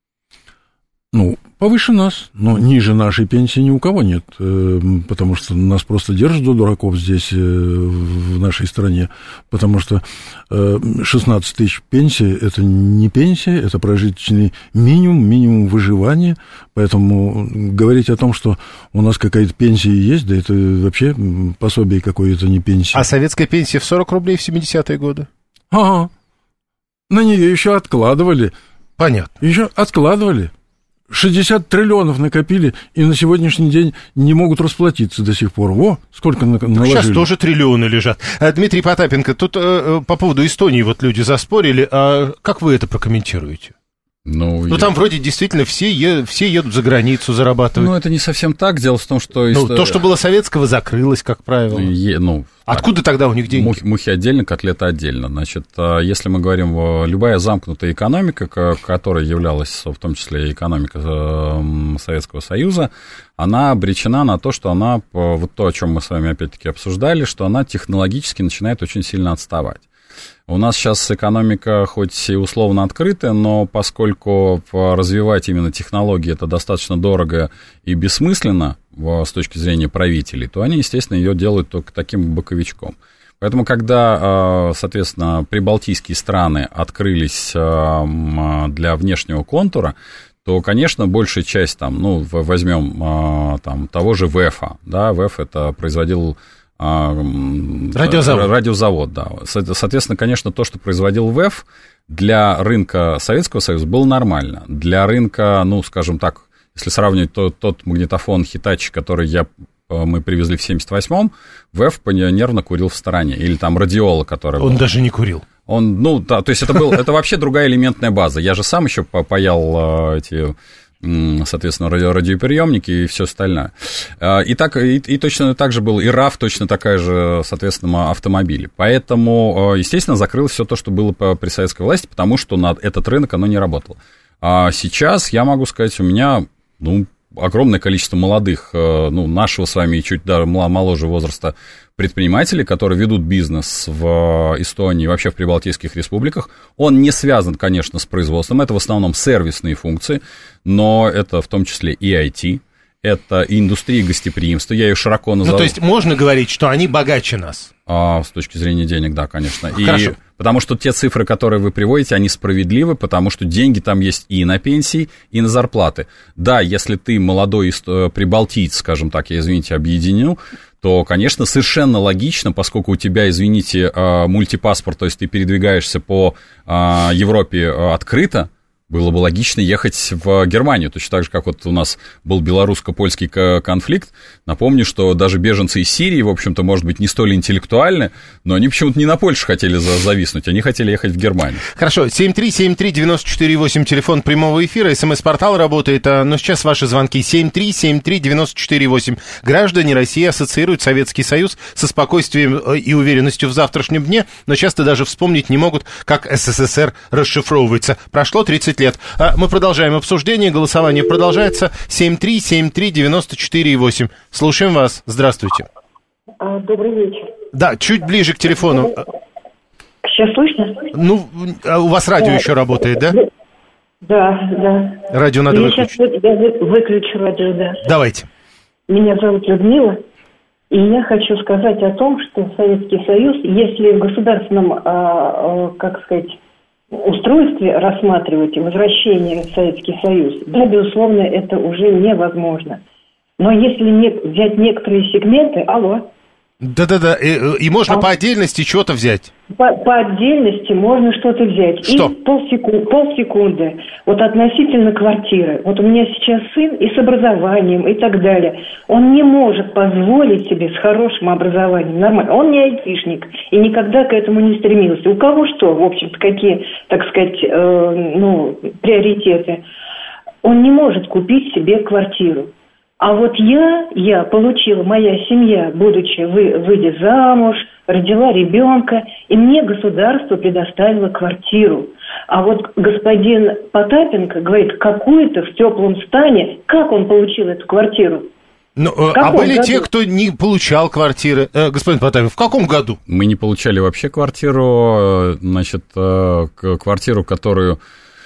D: Ну, повыше нас, но ниже нашей пенсии ни у кого нет, потому что нас просто держат за дураков здесь, в нашей стране, потому что шестнадцать тысяч пенсии – это не пенсия, это прожиточный минимум, минимум выживания, поэтому говорить о том, что у нас какая-то пенсия есть, да это вообще пособие какое-то, не пенсия.
C: А советская пенсия в сорок рублей в семидесятые годы?
D: Ага, на нее еще откладывали.
C: Понятно.
D: Еще откладывали. шестьдесят триллионов накопили, и на сегодняшний день не могут расплатиться до сих пор. Во, сколько наложили.
C: Сейчас тоже триллионы лежат. Дмитрий Потапенко, тут э, по поводу Эстонии вот люди заспорили. А как вы это прокомментируете?
E: Ну,
C: ну
E: я...
C: там вроде действительно все, е... все едут за границу зарабатывать.
E: Ну, это не совсем так. Дело в том, что...
C: Ну, то, что было советского, закрылось, как правило.
E: Е... Ну,
C: откуда так. Тогда у них деньги?
E: Мухи, мухи отдельно, котлеты отдельно. Значит, если мы говорим, любая замкнутая экономика, которая являлась в том числе и экономика Советского Союза, она обречена на то, что она, вот то, о чем мы с вами опять-таки обсуждали, что она технологически начинает очень сильно отставать. У нас сейчас экономика хоть и условно открытая, но поскольку развивать именно технологии это достаточно дорого и бессмысленно с точки зрения правителей, то они, естественно, ее делают только таким боковичком. Поэтому, когда, соответственно, прибалтийские страны открылись для внешнего контура, то, конечно, большая часть, там, ну, возьмем там, того же ВЭФа, да, ВЭФ это производил...
C: Радиозавод.
E: Радиозавод, да. Соответственно, конечно, то, что производил ВЭФ, для рынка Советского Союза было нормально. Для рынка, ну, скажем так, если сравнивать то, тот магнитофон Hitachi, который я, мы привезли в семьдесят восьмом, ВЭФ нервно курил в стороне. Или там радиола, который...
C: Он
E: был.
C: даже не курил.
E: Он, ну, да, то есть это, был, это вообще другая элементная база. Я же сам еще паял эти... соответственно, радиоприемники и все остальное. И, так, и, и точно так же был и РАФ, точно такая же, соответственно, автомобили. Поэтому, естественно, закрылось все то, что было при советской власти, потому что на этот рынок оно не работало. А сейчас, я могу сказать, у меня, ну, огромное количество молодых, ну, нашего с вами и чуть даже моложе возраста предпринимателей, которые ведут бизнес в Эстонии и вообще в прибалтийских республиках. Он не связан, конечно, с производством, это в основном сервисные функции, но это в том числе и ай ти, это и индустрия гостеприимства, я ее широко назову.
C: Ну, то есть можно говорить, что они богаче нас?
E: А, с точки зрения денег, да, конечно.
C: Хорошо.
E: И потому что те цифры, которые вы приводите, они справедливы, потому что деньги там есть и на пенсии, и на зарплаты. Да, если ты молодой прибалтиец, скажем так, я, извините, объединю, то, конечно, совершенно логично, поскольку у тебя, извините, мультипаспорт, то есть ты передвигаешься по Европе открыто, было бы логично ехать в Германию, точно так же, как вот у нас был белорусско-польский конфликт. Напомню, что даже беженцы из Сирии, в общем-то, может быть, не столь интеллектуальны, но они почему-то не на Польшу хотели зависнуть, они хотели ехать в Германию.
C: Хорошо, семь три семь три девять четыре восемь, телефон прямого эфира, СМС-портал работает, но сейчас ваши звонки семь три семь три девять четыре восемь. Граждане России ассоциируют Советский Союз со спокойствием и уверенностью в завтрашнем дне, но часто даже вспомнить не могут, как СССР расшифровывается. Прошло тридцать лет. Мы продолжаем обсуждение, голосование продолжается. семь три семь три девять четыре восемь. Слушаем вас. Здравствуйте.
B: Добрый вечер.
C: Да, чуть ближе к телефону.
B: Сейчас слышно?
C: Ну, у вас радио да. еще работает, да?
B: Да, да.
C: Радио надо
B: я
C: выключить.
B: Сейчас я выключу радио, да.
C: Давайте.
B: Меня зовут Людмила, и я хочу сказать о том, что Советский Союз, если в государственном, а, как сказать, устройстве рассматривать возвращение в Советский Союз, да, безусловно, это уже невозможно. Но если не, взять некоторые сегменты, алло.
C: Да-да-да, и, и можно а, по отдельности что-то взять.
B: По, по отдельности можно что-то взять.
C: Что?
B: И полсекунды, полсекунды. Вот относительно квартиры. Вот у меня сейчас сын и с образованием, и так далее. Он не может позволить себе с хорошим образованием, нормально. Он не айтишник и никогда к этому не стремился. У кого что, в общем-то, какие, так сказать, э, ну, приоритеты. Он не может купить себе квартиру. А вот я, я получила, моя семья, будучи вы, выйдя замуж, родила ребенка, и мне государство предоставило квартиру. А вот господин Потапенко говорит, какую-то в теплом стане, как он получил эту квартиру?
C: Ну, а были году? Те, кто не получал квартиры? Э, господин Потапенко, в каком году?
E: Мы не получали вообще квартиру, значит, квартиру, которую...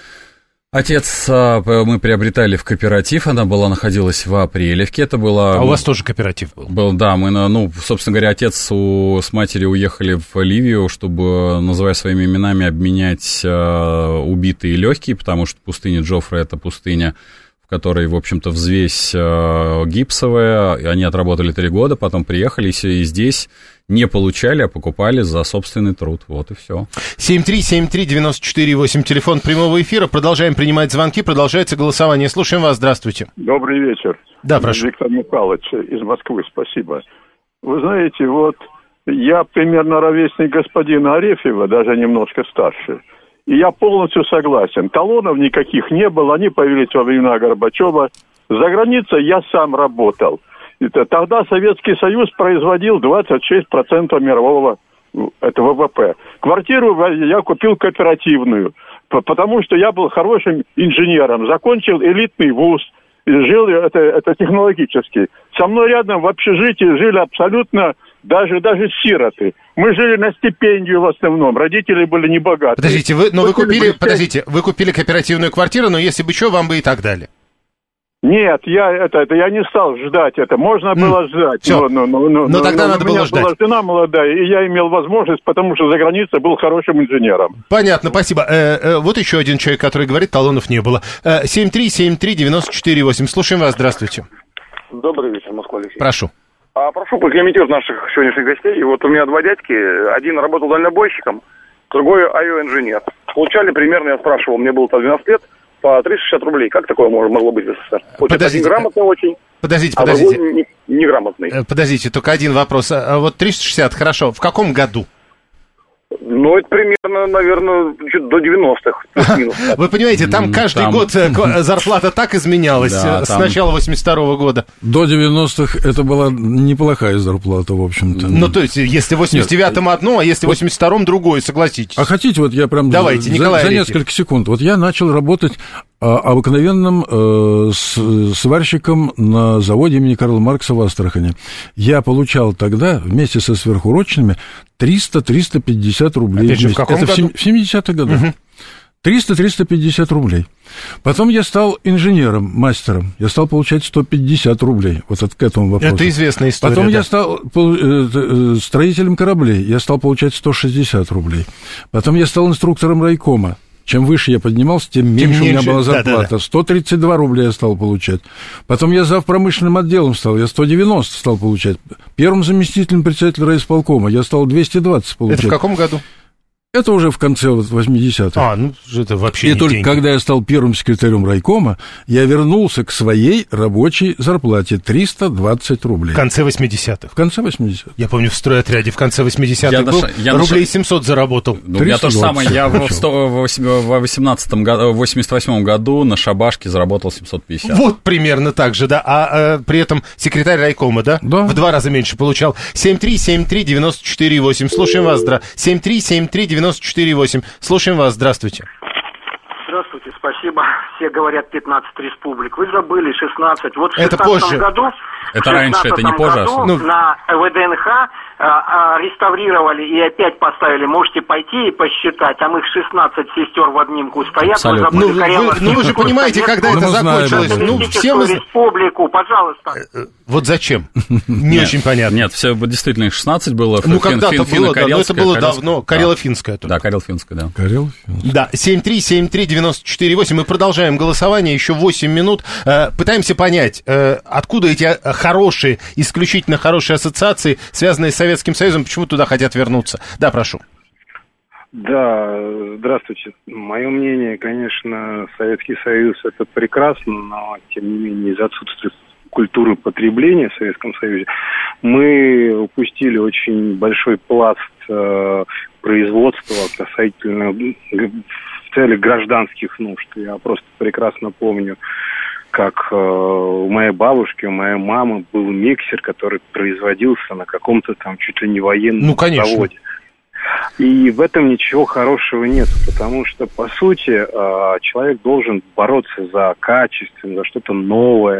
E: Отец мы приобретали в кооператив, она была, находилась в Апрелевке, это было...
C: А у вас тоже кооператив был?
E: Был, да, мы, ну, собственно говоря, отец у, с матерью уехали в Ливию, чтобы, называя своими именами, обменять э, убитые легкие, потому что пустыня Джоффре — это пустыня, в которой, в общем-то, взвесь э, гипсовая, они отработали три года, потом приехали и здесь... Не получали, а покупали за собственный труд. Вот и все.
C: семь три семь три девять четыре восемь, телефон прямого эфира. Продолжаем принимать звонки, продолжается голосование. Слушаем вас, здравствуйте.
F: Добрый вечер.
C: Да, прошу.
F: Виктор Михайлович из Москвы, спасибо. Вы знаете, вот я примерно ровесник господина Арефьева, даже немножко старше. И я полностью согласен. Талонов никаких не было, они появились во времена Горбачева. За границей я сам работал. Тогда Советский Союз производил двадцать шесть процентов мирового это вэ вэ пэ. Квартиру я купил кооперативную, потому что я был хорошим инженером, закончил элитный вуз, жил это, это технологически. Со мной рядом в общежитии жили абсолютно даже, даже сироты. Мы жили на стипендию в основном, родители были небогаты.
C: Подождите, вы, но вы купили, подождите, вы купили кооперативную квартиру, но если бы что, вам бы и так дали.
F: Нет, я это, это я не стал ждать это. Можно mm. было ждать.
C: Все. Но, но, но, но тогда но, надо было ждать. У меня была
F: жена молодая, и я имел возможность, потому что за границей был хорошим инженером.
C: Понятно, спасибо. Э, э, вот еще один человек, который говорит, талонов не было. Э, семь три семь три девять четыре восемь. Слушаем вас, здравствуйте.
G: Добрый вечер, Москва, Алексей.
C: Прошу.
G: А, прошу прокомментировать наших сегодняшних гостей. Вот у меня два дядьки. Один работал дальнобойщиком, другой ай о-инженер. Получали примерно, я спрашивал, мне было двенадцать лет, по триста шестьдесят рублей. Как такое могло быть в СССР? Хоть один грамотный очень,
C: подождите,
G: а
C: подождите.
G: другой неграмотный.
C: Подождите, только один вопрос. А вот триста шестьдесят, хорошо. В каком году?
G: Ну, это примерно, наверное, до девяностых.
C: Вы понимаете, там каждый там... год зарплата так изменялась, да, с там... начала восемьдесят второго года.
D: До девяностых это была неплохая зарплата, в общем-то.
C: Ну, то есть, если в восемьдесят девятом одно, а если в восемьдесят втором другое, согласитесь.
D: А хотите, вот я прям
C: Давайте,
D: за, за несколько секунд. Вот я начал работать а, обыкновенным э, с, сварщиком на заводе имени Карла Маркса в Астрахани. Я получал тогда вместе со сверхурочными триста - триста пятьдесят рублей.
C: Опять же, в каком
D: это
C: году?
D: в семидесятых годах. Угу. триста - триста пятьдесят рублей. Потом я стал инженером, мастером. Я стал получать сто пятьдесят рублей. Вот от, к этому вопросу.
C: Это известная история.
D: Потом
C: да.
D: я стал строителем кораблей. Я стал получать сто шестьдесят рублей. Потом я стал инструктором райкома. Чем выше я поднимался, тем меньше, тем меньше у меня была зарплата. Да, да, да. сто тридцать два рубля я стал получать. Потом я зав. Промышленным отделом стал, я сто девяносто стал получать. Первым заместителем председателя райисполкома я стал двести двадцать получать.
C: Это в каком году?
D: Это уже в конце восьмидесятых.
C: А, ну, это вообще
D: И
C: не
D: только
C: деньги.
D: когда я стал первым секретарем райкома, я вернулся к своей рабочей зарплате триста двадцать рублей.
C: В конце восьмидесятых.
D: В конце восьмидесятых.
C: Я помню, в стройотряде в конце восьмидесятых был,
E: наш... я
C: рублей
E: наш...
C: семьсот заработал.
E: Ну, у меня то же самое. Я в, сто... в восемнадцатом году, в восемьдесят восьмом году на шабашке заработал семьсот пятьдесят.
C: Вот примерно так же, да. А, а при этом секретарь райкома, да?
D: Да.
C: В два раза меньше получал. семь три семь три девять четыре восемь. Слушаем вас, здра. семь три семь три девять четыре восемь. Слушаем вас, здравствуйте.
H: Здравствуйте, спасибо. Все говорят пятнадцать республик. Вы забыли шестнадцать. Вот в
C: это
H: шестнадцатом
C: позже.
H: году,
E: это раньше, это не позже.
H: Году
C: ну...
H: на ВДНХ а, а, реставрировали и опять поставили. Можете пойти и посчитать. Там их шестнадцать сестер в обнимку стоят. Вы забыли,
C: ну, вы, ну вы же понимаете, когда это закончилось. Ну, все мы...
H: республику, пожалуйста.
C: Вот зачем? Не очень понятно.
E: Нет, все действительно их шестнадцать было.
C: Ну, когда-то было, да, но это было давно. Карело-финское.
E: Да, Карело-финское, да.
D: Карело-финское.
E: Да,
C: семь три семь три девять четыре восемь. Мы продолжаем голосование, еще восемь минут. Пытаемся понять, откуда эти хорошие, исключительно хорошие ассоциации, связанные с Советским Союзом, почему туда хотят вернуться. Да, прошу.
I: Да, здравствуйте. Мое мнение, конечно, Советский Союз это прекрасно, но, тем не менее, из-за отсутствия культуры потребления в Советском Союзе мы упустили очень большой пласт э, производства касательно в целях гражданских нужд. Я просто прекрасно помню, как э, у моей бабушки, у моей мамы был миксер, который производился на каком-то там чуть ли не военном
C: ну, конечно.
I: заводе. И в этом ничего хорошего нет, потому что, по сути, э, человек должен бороться за качество, за что-то новое.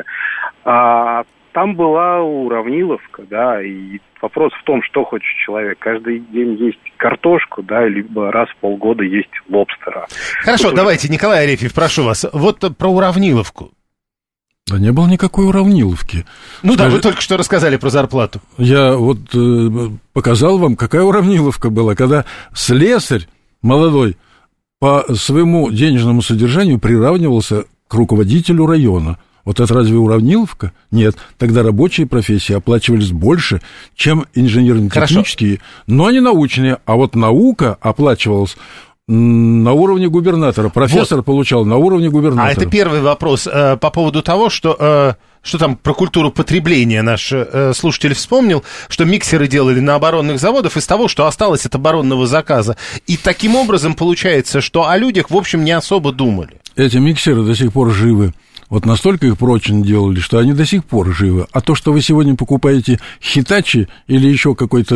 I: А там была уравниловка, да, и вопрос в том, что хочет человек. Каждый день есть картошку, да, либо раз в полгода есть лобстера.
C: Хорошо, Тут давайте, уже... Николай Арефьев, прошу вас, вот про уравниловку.
D: Да не было никакой уравниловки.
C: Ну
D: Скажи...
C: да, вы только что рассказали про зарплату.
D: Я вот э, показал вам, какая уравниловка была, когда слесарь молодой по своему денежному содержанию приравнивался к руководителю района. Вот это разве уравниловка? Нет. Тогда рабочие профессии оплачивались больше, чем инженерно-технические, но не научные. А вот наука оплачивалась на уровне губернатора. Профессор вот. Получал на уровне губернатора.
C: А это первый вопрос э, по поводу того, что... Э, что там про культуру потребления наш э, слушатель вспомнил, что миксеры делали на оборонных заводах из того, что осталось от оборонного заказа. И таким образом получается, что о людях, в общем, не особо думали.
D: Эти миксеры до сих пор живы. Вот настолько их прочно делали, что они до сих пор живы. А то, что вы сегодня покупаете Hitachi или еще какой-то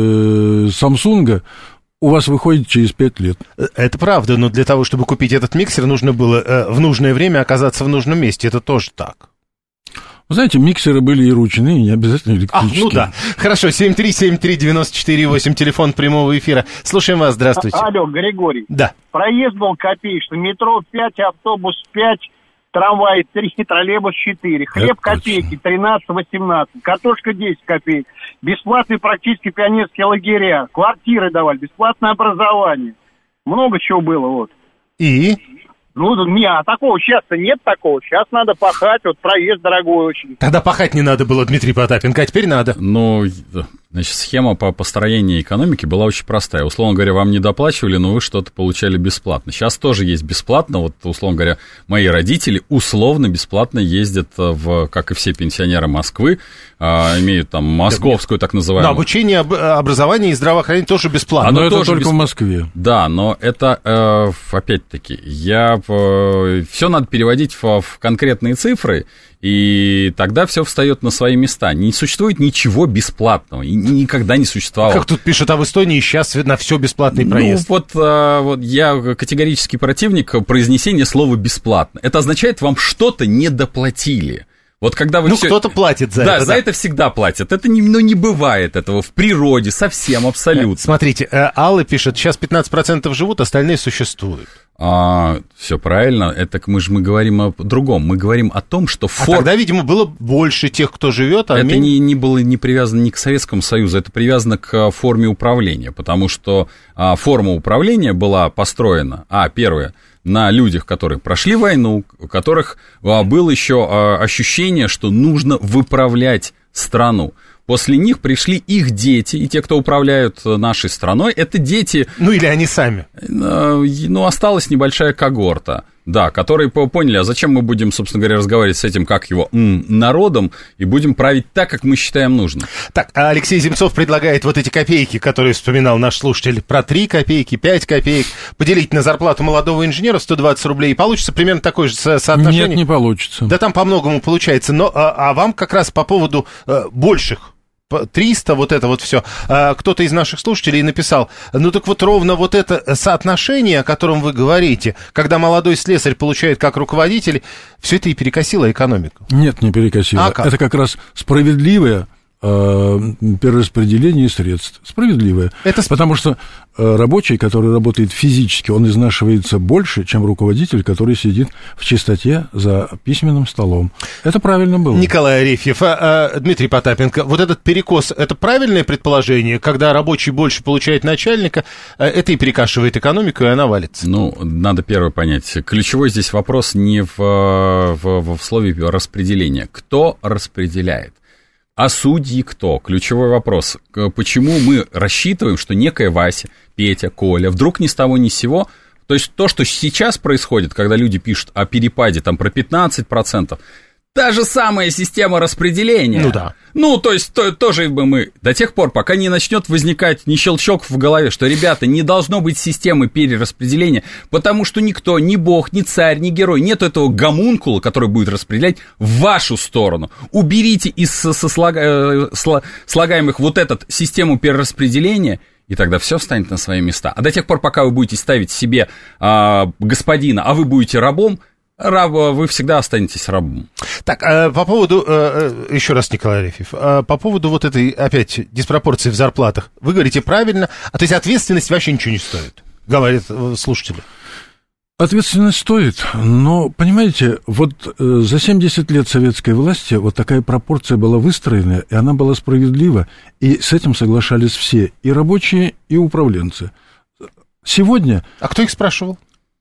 D: Samsung, у вас выходит через пять лет.
C: Это правда, но для того, чтобы купить этот миксер, нужно было э, в нужное время оказаться в нужном месте. Это тоже так.
D: Вы знаете, миксеры были и ручные, и не обязательно электрические.
C: А, ну да. Хорошо, семь три семь три девять четыре восемь, телефон прямого эфира. Слушаем вас, здравствуйте.
J: А, алло, Григорий.
C: Да.
J: Проезд был копеечный, метро пять, автобус пять, трамвай три, троллейбус четыре. Хлеб это копейки тринадцать-восемнадцать, картошка десять копеек. Бесплатные практически пионерские лагеря, квартиры давали, бесплатное образование. Много чего было, вот.
C: И?
J: Ну, не, а такого сейчас-то нет такого. Сейчас надо пахать, вот проезд дорогой очень.
C: Тогда пахать не надо было, Дмитрий Потапенко, а теперь надо.
E: Ну, значит, схема по построению экономики была очень простая. Условно говоря, вам не доплачивали, но вы что-то получали бесплатно. Сейчас тоже есть бесплатно. Вот, условно говоря, мои родители условно бесплатно ездят, в, как и все пенсионеры Москвы, а, имеют там московскую так называемую.
C: Но обучение, образование и здравоохранение тоже бесплатно.
D: Но
E: Оно
D: это
E: тоже
D: только
E: бесп...
D: в Москве.
E: Да, но это, э, опять-таки, я... Все надо переводить в, в конкретные цифры, и тогда все встает на свои места. Не существует ничего бесплатного, и никогда не существовало.
C: Как тут пишут, а в Эстонии сейчас на все бесплатный проезд.
E: Ну, вот, а, вот я категорический противник произнесения слова «бесплатно». Это означает, вам что-то недоплатили. Вот когда вы
C: ну,
E: все...
C: кто-то платит за
E: да,
C: это.
E: За да, за это всегда платят. Это не, ну, не бывает этого в природе совсем, абсолютно.
C: Смотрите, Алла пишет, сейчас пятнадцать процентов живут, остальные существуют.
E: А, все правильно, это мы же мы говорим о другом. Мы говорим о том, что...
C: Фор... А тогда, видимо, было больше тех, кто живет, а
E: это
C: менее...
E: не, не было не привязано ни к Советскому Союзу, это привязано к форме управления, потому что а, форма управления была построена, а, первое, на людях, которые прошли войну, у которых а, было еще а, ощущение, что нужно выправлять страну. После них пришли их дети, и те, кто управляют нашей страной, это дети...
C: Ну, или они сами.
E: Ну, осталась небольшая когорта, да, которые поняли, а зачем мы будем, собственно говоря, разговаривать с этим, как его, м, народом, и будем править так, как мы считаем нужным.
C: Так, а Алексей Земцов предлагает вот эти копейки, которые вспоминал наш слушатель, про три копейки, пять копеек, поделить на зарплату молодого инженера сто двадцать рублей, и получится примерно такое же соотношение?
D: Нет, не получится.
C: Да там по-многому получается, но а, а вам как раз по поводу а, больших, триста, вот это вот все. Кто-то из наших слушателей написал, ну так вот ровно вот это соотношение, о котором вы говорите, когда молодой слесарь получает как руководитель, все это и перекосило экономику.
D: Нет, не перекосило.
C: А как?
D: Это как раз справедливое э, перераспределение средств. Справедливое. Это... Потому что э, рабочий, который работает физически, он изнашивается больше, чем руководитель, который сидит в чистоте за письменным столом. Это правильно было.
C: Николай Арефьев, а, а, Дмитрий Потапенко, вот этот перекос, это правильное предположение, когда рабочий больше получает начальника, это и перекашивает экономику, и она валится?
E: Ну, надо первое понять. Ключевой здесь вопрос не в, в, в слове распределения. Кто распределяет? А судьи кто? Ключевой вопрос. Почему мы рассчитываем, что некая Вася, Петя, Коля вдруг ни с того ни с сего... То есть то, что сейчас происходит, когда люди пишут о перепаде там, про пятнадцать процентов, та же самая система распределения.
C: Ну да.
E: Ну, то есть то, тоже мы до тех пор, пока не начнет возникать ни щелчок в голове, что, ребята, не должно быть системы перераспределения, потому что никто, ни бог, ни царь, ни герой, нет этого гомункула, который будет распределять в вашу сторону. Уберите из сослага... слагаемых вот эту систему перераспределения, и тогда все встанет на свои места. А до тех пор, пока вы будете ставить себе а, господина, а вы будете рабом, раб, вы всегда останетесь рабом.
C: Так, а по поводу, еще раз, Николай Арефьев, а по поводу вот этой, опять, диспропорции в зарплатах. Вы говорите правильно, а то есть ответственность вообще ничего не стоит, говорят слушатели.
D: Ответственность стоит, но, понимаете, вот э, за семьдесят лет советской власти вот такая пропорция была выстроена, и она была справедлива, и с этим соглашались все, и рабочие, и управленцы. Сегодня...
C: А кто их спрашивал?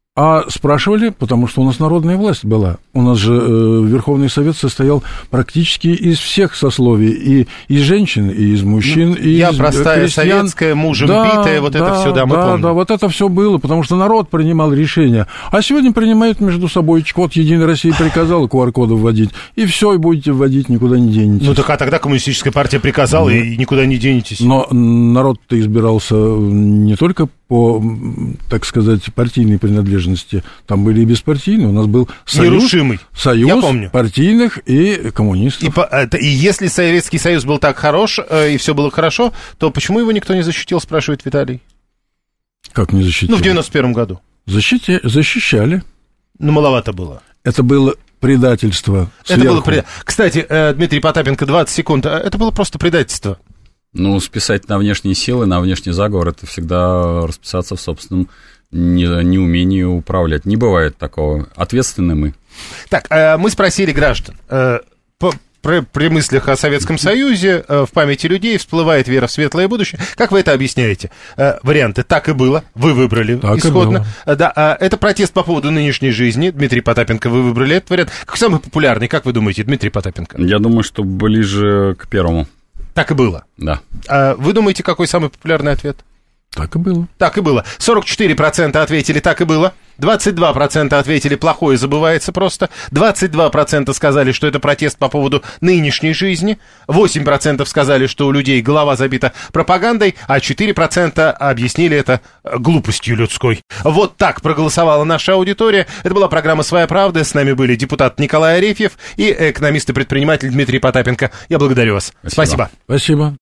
D: А спрашивали, потому что у нас народная власть была. У нас же э, Верховный Совет состоял практически из всех сословий, и из женщин, и из мужчин, ну, и
C: я
D: из
C: простая
D: крестьян.
C: Советская, мужем
D: да,
C: битая, вот
D: да,
C: это все, да, мы
D: да,
C: помним.
D: Да, вот это все было, потому что народ принимал решения. А сегодня принимают между собой. Вот Единая Россия приказала ку ар коды вводить, и все, и будете вводить, никуда не денетесь.
C: Ну так а тогда Коммунистическая партия приказала, ну, и никуда не денетесь.
D: Но народ-то избирался не только по, так сказать, партийной принадлежности, там были и беспартийные, у нас был союз,
C: нерушимый.
D: союз
C: Я помню.
D: партийных и коммунистов.
C: И, по, это, и если Советский Союз был так хорош, э, и все было хорошо, то почему его никто не защитил, спрашивает Виталий?
D: Как не защитил?
C: Ну, в девяносто первом году.
D: Защити... Защищали.
C: Ну, маловато было.
D: Это было предательство сверху.
C: Это было пред... Кстати, э, Дмитрий Потапенко, двадцать секунд, это было просто предательство.
E: Ну, списать на внешние силы, на внешний заговор, это всегда расписаться в собственном неумении управлять. Не бывает такого. Ответственны мы.
C: Так, мы спросили граждан. При, при мыслях о Советском Союзе в памяти людей всплывает вера в светлое будущее. Как вы это объясняете? Варианты «так и было», вы выбрали так исходно. Да, это протест по поводу нынешней жизни. Дмитрий Потапенко, вы выбрали этот вариант. Какой самый популярный, как вы думаете, Дмитрий Потапенко?
E: Я думаю, что ближе к первому.
C: Так и было?
E: Да.
C: А вы думаете, какой самый популярный ответ?
D: Так и было.
C: Так и было. сорок четыре процента ответили «так и было». двадцать два процента ответили «плохое забывается просто». двадцать два процента сказали, что это протест по поводу нынешней жизни. восемь процентов сказали, что у людей голова забита пропагандой. А четыре процента объяснили это глупостью людской. Вот так проголосовала наша аудитория. Это была программа «Своя правда». С нами были депутат Николай Арефьев и экономист и предприниматель Дмитрий Потапенко. Я благодарю вас. Спасибо.
D: Спасибо.